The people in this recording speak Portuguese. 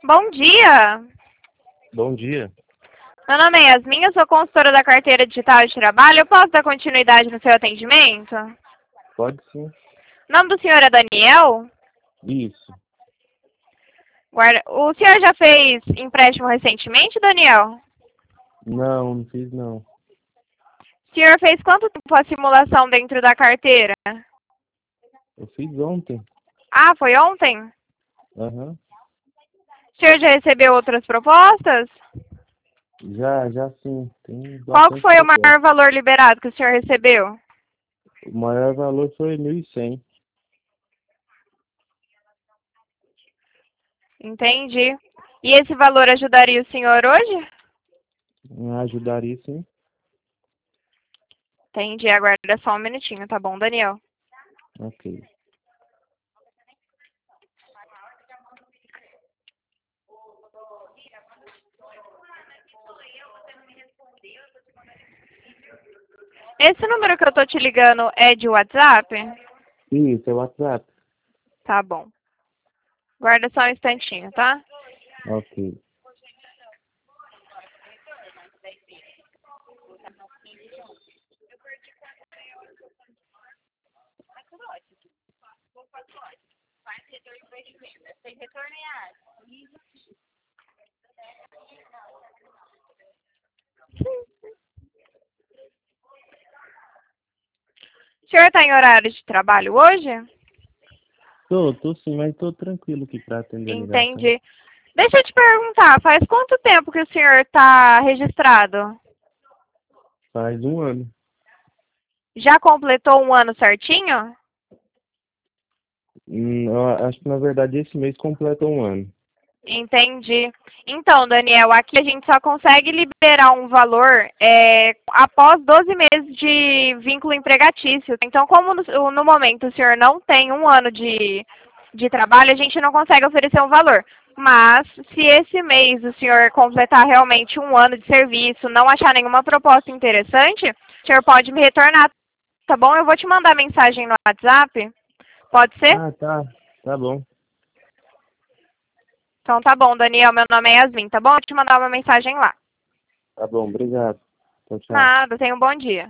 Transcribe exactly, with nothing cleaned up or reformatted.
Bom dia! Bom dia. Meu nome é Yasmin, eu sou consultora da carteira digital de trabalho. Eu posso dar continuidade no seu atendimento? Pode sim. O nome do senhor é Daniel? Isso. Guarda... O senhor já fez empréstimo recentemente, Daniel? Não, não fiz não. O senhor fez quanto tempo a simulação dentro da carteira? Eu fiz ontem. Ah, foi ontem? Aham. O senhor já recebeu outras propostas? Já, já sim. Tem Qual que bastante foi o proposta. maior valor liberado que o senhor recebeu? O maior valor foi mil e cem. Entendi. E esse valor ajudaria o senhor hoje? Ajudaria sim. Entendi, aguarda só um minutinho, tá bom, Daniel? Ok. Esse número que eu tô te ligando é de WhatsApp? Isso, é o WhatsApp. Tá bom. Guarda só um instantinho, tá? Ok. O senhor tá em horário de trabalho hoje? Tô, tô sim, mas tô tranquilo aqui pra atender a ligação. Entendi. Deixa eu te perguntar, faz quanto tempo que o senhor tá registrado? Faz um ano. Já completou um ano certinho? Hum, eu acho que na verdade esse mês completa um ano. Entendi. Então, Daniel, aqui a gente só consegue liberar um valor é, após doze meses de vínculo empregatício. Então, como no, no momento o senhor não tem um ano de, de trabalho, a gente não consegue oferecer um valor. Mas, se esse mês o senhor completar realmente um ano de serviço, não achar nenhuma proposta interessante, o senhor pode me retornar, tá bom? Eu vou te mandar mensagem no WhatsApp. Pode ser? Ah, tá. Tá bom. Então tá bom, Daniel, meu nome é Yasmin, tá bom? Eu vou te mandar uma mensagem lá. Tá bom, obrigado. Tchau, tchau. Nada, tenha um bom dia.